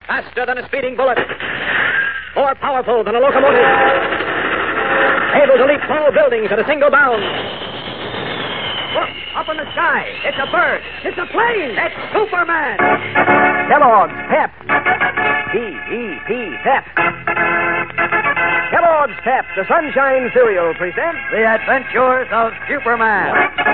Faster than a speeding bullet. More powerful than a locomotive. Able to leap tall buildings at a single bound. Look, up in the sky. It's a bird. It's a plane. It's Superman. Kellogg's Pep. P-E-P, Pep. Kellogg's Pep, the Sunshine Cereal, presents The Adventures of Superman.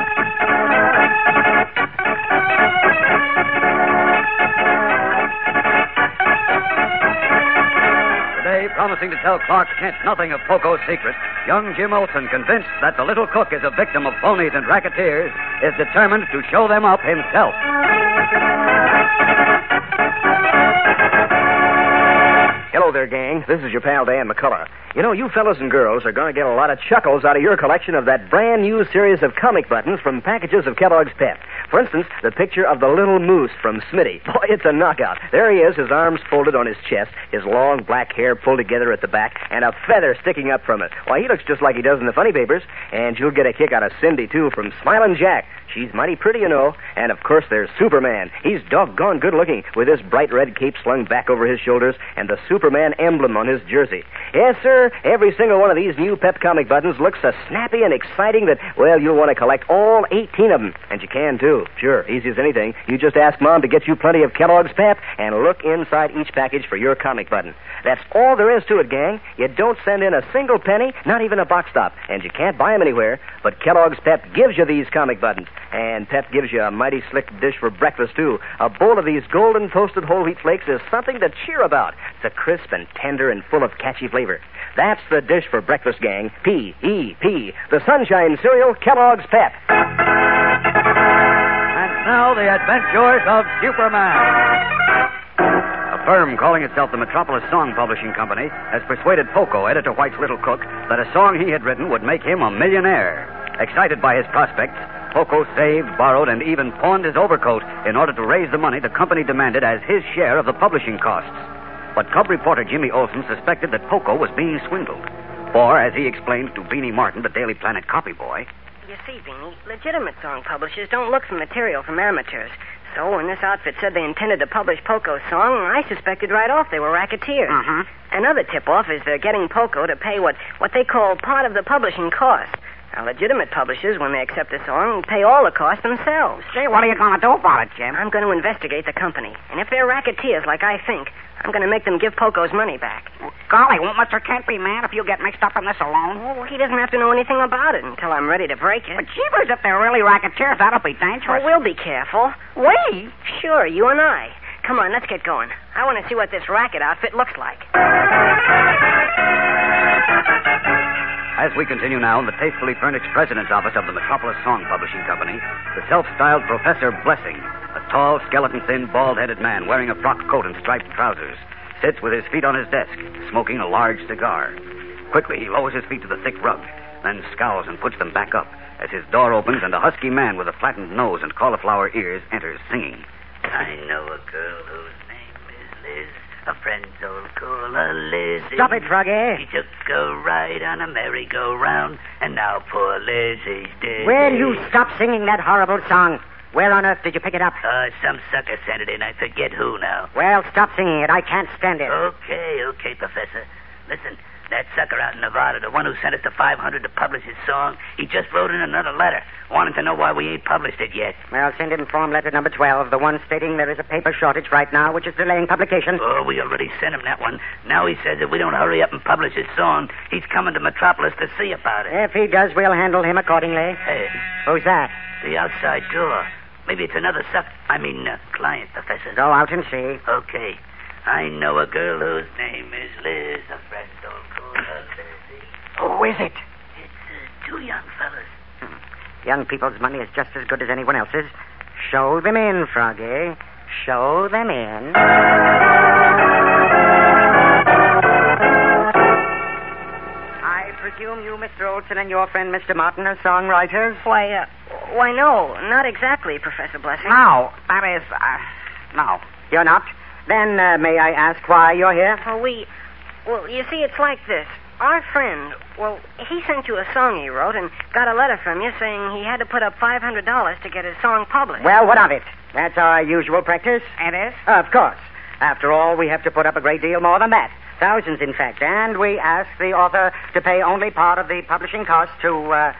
Today, promising to tell Clark Kent nothing of Poco's secret, young Jim Olsen, convinced that the little cook is a victim of phonies and racketeers, is determined to show them up himself. Hello there, gang. This is your pal, Dan McCullough. You know, you fellas and girls are going to get a lot of chuckles out of your collection of that brand new series of comic buttons from packages of Kellogg's Pep. For instance, the picture of the little moose from Smitty. Boy, it's a knockout. There he is, his arms folded on his chest, his long black hair pulled together at the back, and a feather sticking up from it. Why, he looks just like he does in the funny papers. And you'll get a kick out of Cindy, too, from Smilin' Jack. She's mighty pretty, you know. And, of course, there's Superman. He's doggone good-looking, with his bright red cape slung back over his shoulders and the Superman emblem on his jersey. Yes, sir, every single one of these new Pep comic buttons looks so snappy and exciting that, well, you'll want to collect all 18 of them. And you can, too. Sure, easy as anything. You just ask Mom to get you plenty of Kellogg's Pep and look inside each package for your comic button. That's all there is to it, gang. You don't send in a single penny, not even a box stop, and you can't buy them anywhere. But Kellogg's Pep gives you these comic buttons. And Pep gives you a mighty slick dish for breakfast, too. A bowl of these golden toasted whole wheat flakes is something to cheer about. It's a crisp and tender and full of catchy flavor. That's the dish for breakfast, gang. P-E-P. The Sunshine Cereal, Kellogg's Pep. And now, the adventures of Superman. A firm calling itself the Metropolis Song Publishing Company has persuaded Poco, Editor White's little cook, that a song he had written would make him a millionaire. Excited by his prospects, Poco saved, borrowed, and even pawned his overcoat in order to raise the money the company demanded as his share of the publishing costs. But cub reporter Jimmy Olsen suspected that Poco was being swindled. For, as he explained to Beanie Martin, the Daily Planet copy boy, you see, Beanie, legitimate song publishers don't look for material from amateurs. So when this outfit said they intended to publish Poco's song, I suspected right off they were racketeers. Uh-huh. Another tip-off is they're getting Poco to pay what they call part of the publishing cost. Now, legitimate publishers, when they accept a song, pay all the cost themselves. Say, what are you going to do about it, Jim? I'm going to investigate the company. And if they're racketeers like I think, I'm going to make them give Poco's money back. Well, golly, won't Mr. Kent be mad if you get mixed up in this alone? Oh, he doesn't have to know anything about it until I'm ready to break it. But jeepers, if they're really racketeers, that'll be dangerous. Oh, we'll be careful. We? Sure, you and I. Come on, let's get going. I want to see what this racket outfit looks like. As we continue now in the tastefully furnished president's office of the Metropolis Song Publishing Company, the self-styled Professor Blessing, a tall, skeleton-thin, bald-headed man wearing a frock coat and striped trousers, sits with his feet on his desk, smoking a large cigar. Quickly, he lowers his feet to the thick rug, then scowls and puts them back up as his door opens and a husky man with a flattened nose and cauliflower ears enters, singing. I know a girl whose name is Liz. A friend so call her Lizzie. Stop it, Froggy. She took a ride on a merry-go-round, and now poor Lizzie's dead. Will you stop singing that horrible song? Where on earth did you pick it up? Some sucker sent it in. I forget who now. Well, stop singing it. I can't stand it. Okay, Professor. Listen, that sucker out in Nevada, the one who sent us the $500 to publish his song, he just wrote in another letter, wanting to know why we ain't published it yet. Well, send him form letter number 12, the one stating there is a paper shortage right now, which is delaying publication. Oh, we already sent him that one. Now he says if we don't hurry up and publish his song, he's coming to Metropolis to see about it. If he does, we'll handle him accordingly. Hey. Who's that? The outside door. Maybe it's another client, Professor. Go out and see. Okay. I know a girl whose name is Liz. A friend don't call her Lizzie. Who is it? It's two young fellas. Young people's money is just as good as anyone else's. Show them in, Froggy. Show them in. I presume you, Mr. Olsen, and your friend, Mr. Martin, are songwriters? Why, no, not exactly, Professor Blessing. No, that is, no. You're not? Then may I ask why you're here? Well, you see, it's like this. Our friend, he sent you a song he wrote and got a letter from you saying he had to put up $500 to get his song published. Well, what of it? That's our usual practice. It is? Of course. After all, we have to put up a great deal more than that. Thousands, in fact. And we ask the author to pay only part of the publishing cost to,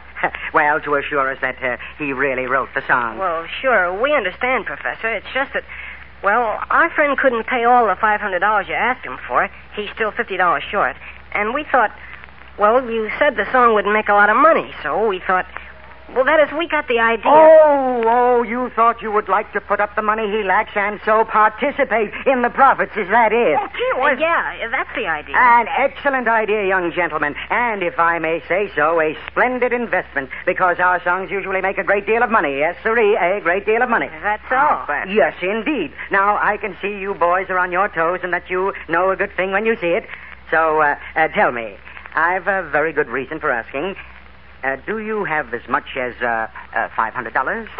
to assure us that he really wrote the song. Well, sure, we understand, Professor. It's just that, well, our friend couldn't pay all the $500 you asked him for. He's still $50 short. And we thought, well, you said the song wouldn't make a lot of money, so we thought, well, that is, we got the idea. Oh, you thought you would like to put up the money he lacks and so participate in the profits, is that it? Oh, gee, yeah, that's the idea. An excellent idea, young gentleman. And if I may say so, a splendid investment, because our songs usually make a great deal of money. Yes, sirree, a great deal of money. Is that so? Yes, indeed. Now, I can see you boys are on your toes and that you know a good thing when you see it. So, tell me, I've a very good reason for asking. Do you have as much as $500? $500?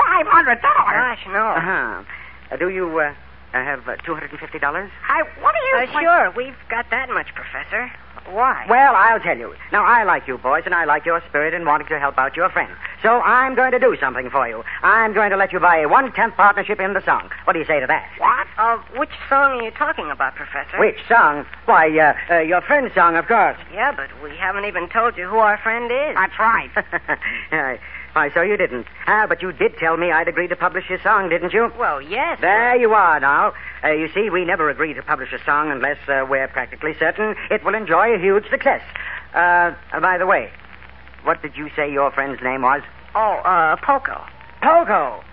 Gosh, no. Uh-huh. Do you have $250? What are you... Sure, we've got that much, Professor. Why? Well, I'll tell you. Now, I like you boys, and I like your spirit in wanting to help out your friend. So I'm going to do something for you. I'm going to let you buy a 1/10 partnership in the song. What do you say to that? What? Which song are you talking about, Professor? Which song? Why, your friend's song, of course. Yeah, but we haven't even told you who our friend is. That's right. Why, so you didn't. But you did tell me I'd agree to publish your song, didn't you? Well, yes. There you are now. You see, we never agree to publish a song unless we're practically certain it will enjoy a huge success. By the way, what did you say your friend's name was? Oh, Poco. Poco.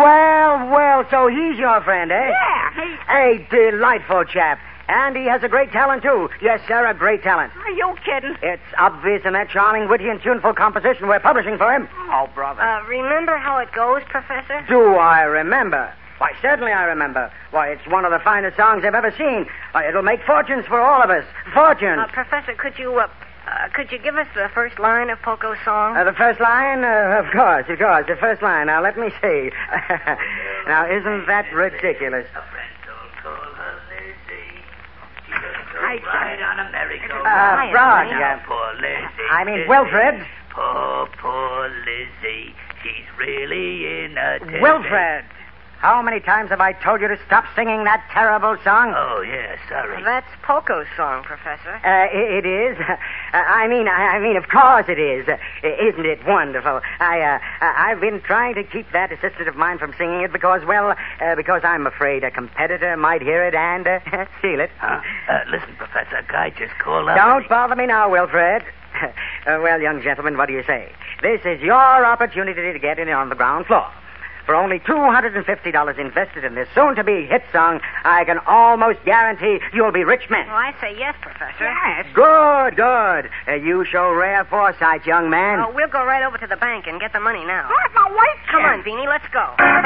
Well, so he's your friend, eh? Yeah. A delightful chap. And he has a great talent, too. Yes, sir, a great talent. Are you kidding? It's obvious in that charming, witty, and tuneful composition we're publishing for him. Oh, brother. Remember how it goes, Professor? Do I remember? Why, certainly I remember. Why, it's one of the finest songs I've ever seen. Why, it'll make fortunes for all of us. Fortunes. Professor, could you give us the first line of Poco's song? The first line? Of course. The first line. Now, let me see. Now, isn't that ridiculous? Ride on a merry-go-round. I mean, Wilfred. Poor Lizzie. She's really in a... Wilfred. How many times have I told you to stop singing that terrible song? Oh, yeah, sorry. That's Poco's song, Professor. It is? I mean, of course it is. Isn't it wonderful? I've been trying to keep that assistant of mine from singing it because I'm afraid a competitor might hear it and steal it. Listen, Professor, a guy just called up. Don't bother me now, Wilfred. Well, young gentleman, what do you say? This is your opportunity to get in on the ground floor. For only $250 invested in this soon-to-be hit song, I can almost guarantee you'll be rich men. Well, I say yes, Professor. Yes. Good. You show rare foresight, young man. We'll go right over to the bank and get the money now. What? Now, wait. Come on, Beanie, let's go.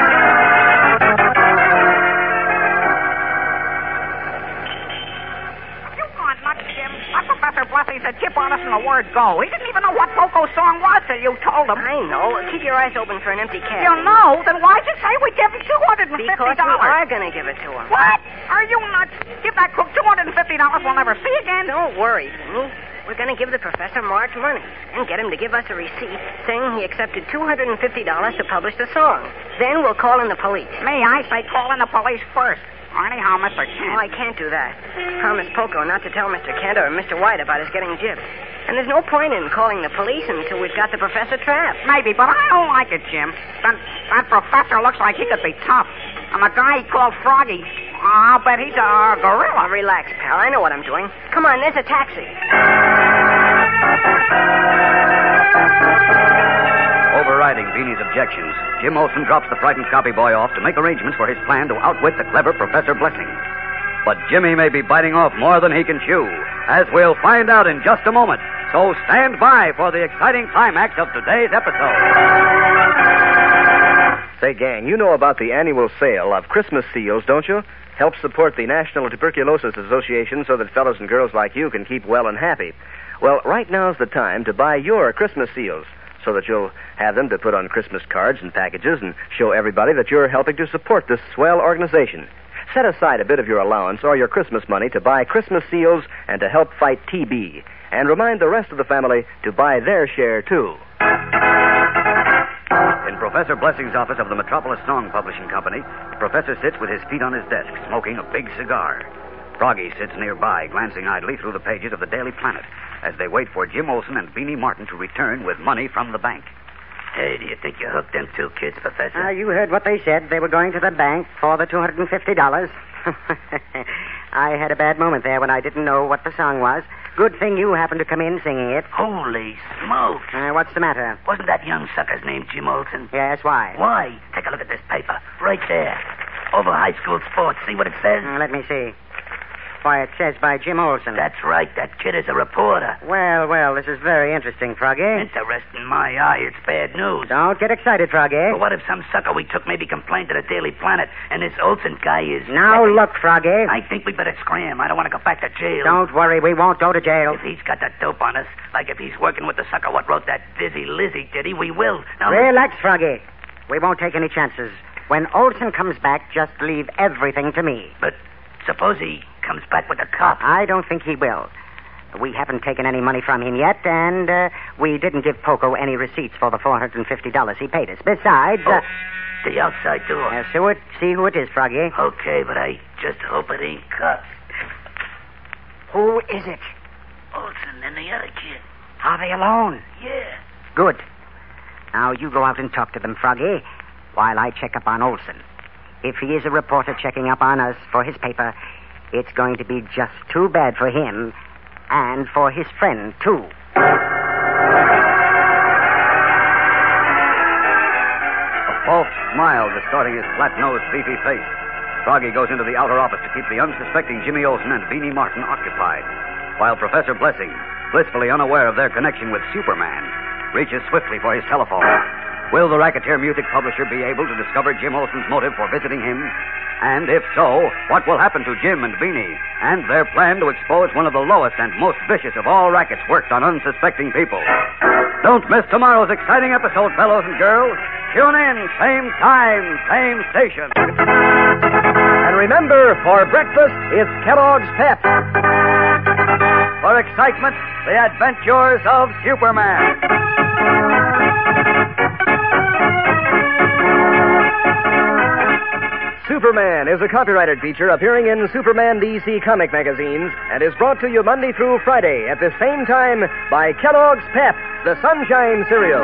You gone nuts, Jim? That Professor Blessing's a chip on us from the word go. He didn't even know what Poco's song was till you told him. I know. Keep your eyes open for an empty cab. You know? Then why'd you say we give him $250? Because we are going to give it to him. What? Are you nuts? Give that crook $250 we'll never see again. Don't worry, Beanie. We're going to give the professor Mark's money and get him to give us a receipt saying he accepted $250 to publish the song. Then we'll call in the police. Me, I say call in the police first. Anyhow, Mr. Kent. Oh, I can't do that. Promise Poco not to tell Mr. Kent or Mr. White about his getting gypped. And there's no point in calling the police until we've got the professor trapped. Maybe, but I don't like it, Jim. That professor looks like he could be tough. And the guy he called Froggy, I'll bet he's a gorilla. Relax, pal. I know what I'm doing. Come on, there's a taxi. Overriding Beanie's objections, Jim Olsen drops the frightened copy boy off to make arrangements for his plan to outwit the clever Professor Blessing. But Jimmy may be biting off more than he can chew, as we'll find out in just a moment. So stand by for the exciting climax of today's episode. Say, gang, you know about the annual sale of Christmas seals, don't you? Help support the National Tuberculosis Association so that fellows and girls like you can keep well and happy. Well, right now's the time to buy your Christmas seals, so that you'll have them to put on Christmas cards and packages and show everybody that you're helping to support this swell organization. Set aside a bit of your allowance or your Christmas money to buy Christmas seals and to help fight TB. And remind the rest of the family to buy their share, too. In Professor Blessing's office of the Metropolis Song Publishing Company, the professor sits with his feet on his desk, smoking a big cigar. Froggy sits nearby, glancing idly through the pages of the Daily Planet as they wait for Jim Olsen and Beanie Martin to return with money from the bank. Hey, do you think you hooked them two kids, Professor? You heard what they said. They were going to the bank for the $250. I had a bad moment there when I didn't know what the song was. Good thing you happened to come in singing it. Holy smokes. What's the matter? Wasn't that young sucker's name Jim Olsen? Yes, why? Why? Take a look at this paper. Right there. Over high school sports. See what it says? Let me see. Why, it says by Jim Olsen. That's right. That kid is a reporter. Well, this is very interesting, Froggy. Interesting, my eye. It's bad news. Don't get excited, Froggy. But what if some sucker we took maybe complained to the Daily Planet and this Olsen guy is... Now, look, Froggy. I think we better scram. I don't want to go back to jail. Don't worry. We won't go to jail. If he's got that dope on us, like if he's working with the sucker what wrote that Dizzy Lizzy ditty, we will. Now, relax, Froggy. We won't take any chances. When Olsen comes back, just leave everything to me. But suppose he comes back with a cop. I don't think he will. We haven't taken any money from him yet, and we didn't give Poco any receipts for the $450 he paid us. Besides... the outside door. See who it is, Froggy. Okay, but I just hope it ain't cops. Who is it? Olsen and the other kid. Are they alone? Yeah. Good. Now, you go out and talk to them, Froggy, while I check up on Olsen. If he is a reporter checking up on us for his paper, it's going to be just too bad for him and for his friend, too. A false smile distorting his flat-nosed, beefy face. Froggy goes into the outer office to keep the unsuspecting Jimmy Olsen and Beanie Martin occupied, while Professor Blessing, blissfully unaware of their connection with Superman, reaches swiftly for his telephone. Will the Racketeer music publisher be able to discover Jim Olsen's motive for visiting him? And if so, what will happen to Jim and Beanie and their plan to expose one of the lowest and most vicious of all rackets worked on unsuspecting people? Don't miss tomorrow's exciting episode, fellows and girls. Tune in, same time, same station. And remember, for breakfast, it's Kellogg's Pep. For excitement, the adventures of Superman. Superman is a copyrighted feature appearing in Superman DC comic magazines and is brought to you Monday through Friday at the same time by Kellogg's Pep, the Sunshine Cereal.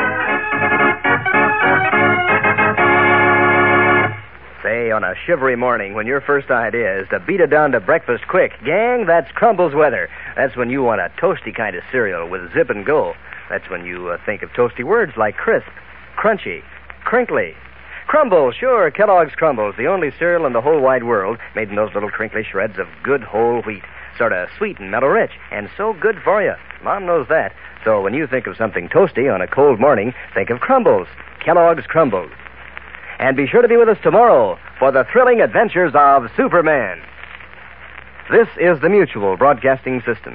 Say, on a shivery morning when your first idea is to beat it down to breakfast quick, gang, that's Crumbles weather. That's when you want a toasty kind of cereal with zip and go. That's when you think of toasty words like crisp, crunchy, crinkly. Crumbles, sure, Kellogg's Crumbles, the only cereal in the whole wide world made in those little crinkly shreds of good whole wheat. Sort of sweet and mellow-rich, and so good for you. Mom knows that. So when you think of something toasty on a cold morning, think of Crumbles, Kellogg's Crumbles. And be sure to be with us tomorrow for the thrilling adventures of Superman. This is the Mutual Broadcasting System.